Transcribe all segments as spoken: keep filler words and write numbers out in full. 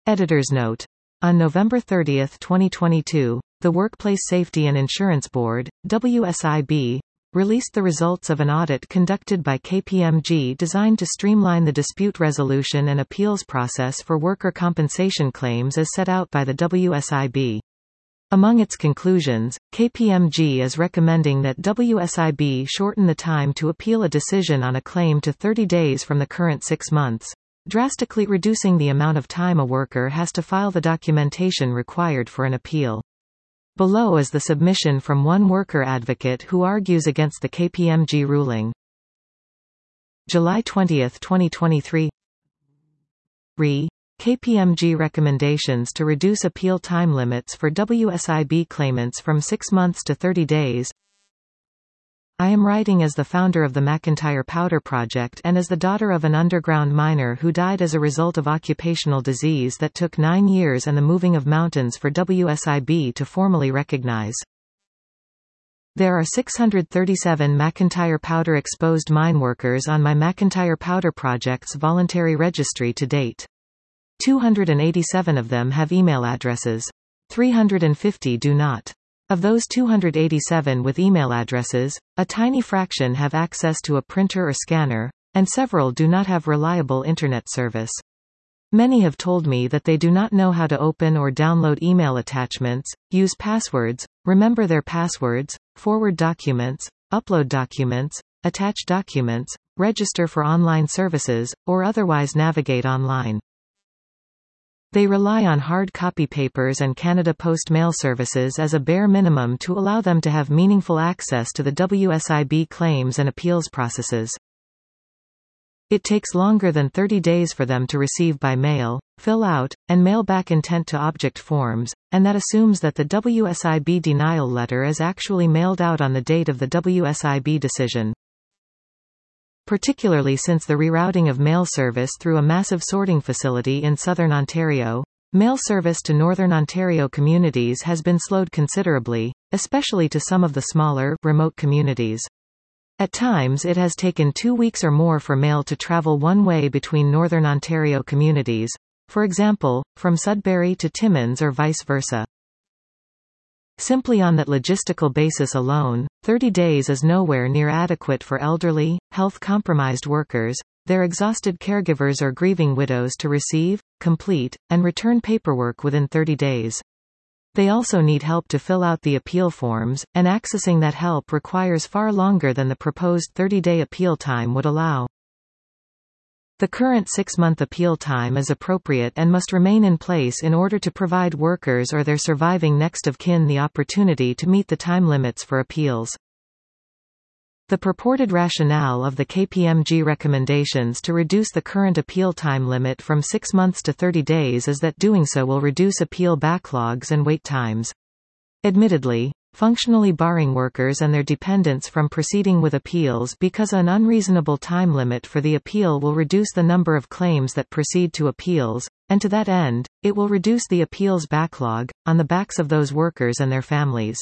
Editor's note. On November thirtieth twenty twenty-two, the Workplace Safety and Insurance Board, W S I B, released the results of an audit conducted by K P M G designed to streamline the dispute resolution and appeals process for worker compensation claims as set out by the W S I B. Among its conclusions, K P M G is recommending that W S I B shorten the time to appeal a decision on a claim to thirty days from the current six months, drastically reducing the amount of time a worker has to file the documentation required for an appeal. Below is the submission from one worker advocate who argues against the K P M G ruling. July twentieth twenty twenty-three. Re. K P M G recommendations to reduce appeal time limits for W S I B claimants from six months to thirty days. I am writing as the founder of the McIntyre Powder Project and as the daughter of an underground miner who died as a result of occupational disease that took nine years and the moving of mountains for W S I B to formally recognize. There are six hundred thirty-seven McIntyre Powder exposed mine workers on my McIntyre Powder Project's voluntary registry to date. two hundred eighty-seven of them have email addresses. three hundred fifty do not. Of those two hundred eighty-seven with email addresses, a tiny fraction have access to a printer or scanner, and several do not have reliable internet service. Many have told me that they do not know how to open or download email attachments, use passwords, remember their passwords, forward documents, upload documents, attach documents, register for online services, or otherwise navigate online. They rely on hard copy papers and Canada Post mail services as a bare minimum to allow them to have meaningful access to the W S I B claims and appeals processes. It takes longer than thirty days for them to receive by mail, fill out, and mail back intent-to-object forms, and that assumes that the W S I B denial letter is actually mailed out on the date of the W S I B decision. Particularly since the rerouting of mail service through a massive sorting facility in southern Ontario, mail service to northern Ontario communities has been slowed considerably, especially to some of the smaller, remote communities. At times it has taken two weeks or more for mail to travel one way between northern Ontario communities, for example, from Sudbury to Timmins or vice versa. Simply on that logistical basis alone, thirty days is nowhere near adequate for elderly, health-compromised workers, their exhausted caregivers or grieving widows to receive, complete, and return paperwork within thirty days. They also need help to fill out the appeal forms, and accessing that help requires far longer than the proposed thirty-day appeal time would allow. The current six-month appeal time is appropriate and must remain in place in order to provide workers or their surviving next of kin the opportunity to meet the time limits for appeals. The purported rationale of the K P M G recommendations to reduce the current appeal time limit from six months to thirty days is that doing so will reduce appeal backlogs and wait times. Admittedly, functionally barring workers and their dependents from proceeding with appeals because an unreasonable time limit for the appeal will reduce the number of claims that proceed to appeals, and to that end, it will reduce the appeals backlog, on the backs of those workers and their families.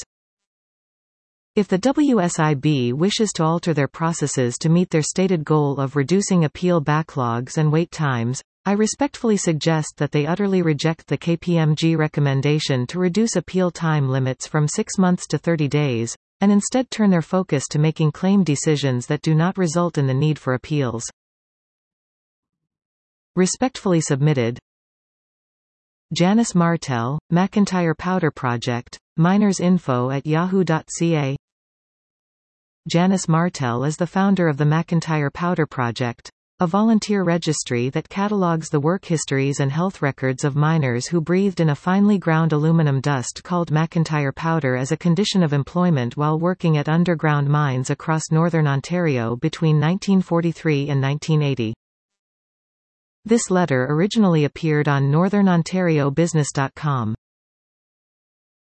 If the W S I B wishes to alter their processes to meet their stated goal of reducing appeal backlogs and wait times, I respectfully suggest that they utterly reject the K P M G recommendation to reduce appeal time limits from six months to thirty days, and instead turn their focus to making claim decisions that do not result in the need for appeals. Respectfully submitted. Janice Martel, McIntyre Powder Project, minersinfo at yahoo dot c a. Janice Martel is the founder of the McIntyre Powder Project, a volunteer registry that catalogues the work histories and health records of miners who breathed in a finely ground aluminum dust called McIntyre powder as a condition of employment while working at underground mines across northern Ontario between nineteen forty-three and nineteen eighty. This letter originally appeared on northern ontario business dot com.